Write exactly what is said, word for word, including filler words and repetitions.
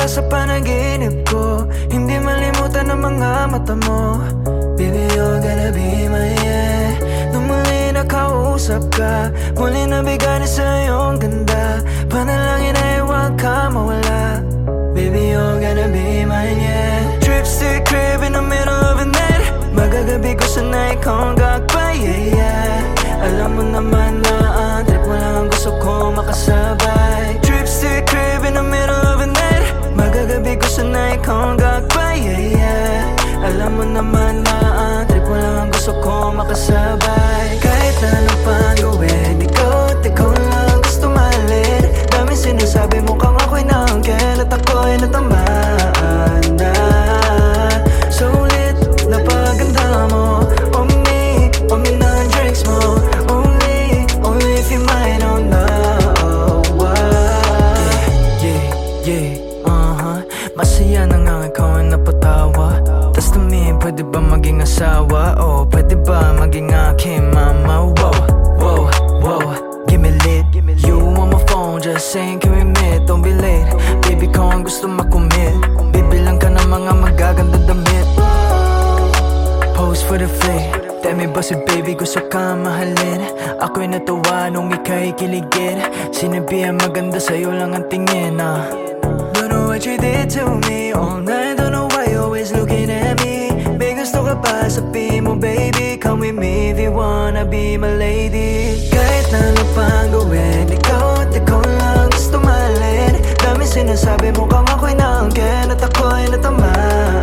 sa panaginip ko, hindi malimutan ang mga mata mo. Baby, you're gonna be my yeah. Nung muli nakausap ka, muli nabigay na sa iyong ganda. Panalangin ay huwag ka mawala. Baby, you're gonna be mine, yeah. Trips to the crib in the middle of the night. Magagabi ko sana ikaw ang gagpay, yeah, yeah. Alam mo naman na ang trip mo lang ang gusto ko makasabay. Trips to the crib in the middle of the night. Magagabi ko sana ikaw ang gagpay, yeah, yeah. Alam mo naman na ang trip mo lang ang gusto ko makasabay. Kahit na ano pang gawin, ikaw at ikaw lang gusto mahalin. Daming sinasabi mo kang ako'y naangkin at ako'y natamaan na. Sulit na paganda mo, on me, on me na ang drinks mo. Only, only if you might know now. Yeah, yeah, yeah, uh-huh. Masaya na nga ikaw ang napatawa. Tas tumingin, pwede ba maging asawa? O pwede ba maging aking mama? Wow, wow, wow, give me lit. You on my phone, just saying can we meet? Don't be late, baby ko ang gusto makumit. Bibilang ka ng mga magaganda damit. Pose for the flick. Tell me ba si baby gusto ka mahalin? Ako'y natuwa nung ika'y kiligin. Sinabihan maganda sa'yo lang ang tingin, ah. Don't know what you did to me all night. Don't know why you're always looking at me. May gusto ka pa sabihin mo, baby. Come with me if you wanna be my lady. Kahit na ano pang gawin, ikaw at ikaw lang gusto mahalin. Dami sinasabi mo kang ako'y naangkin at ako'y natamaan.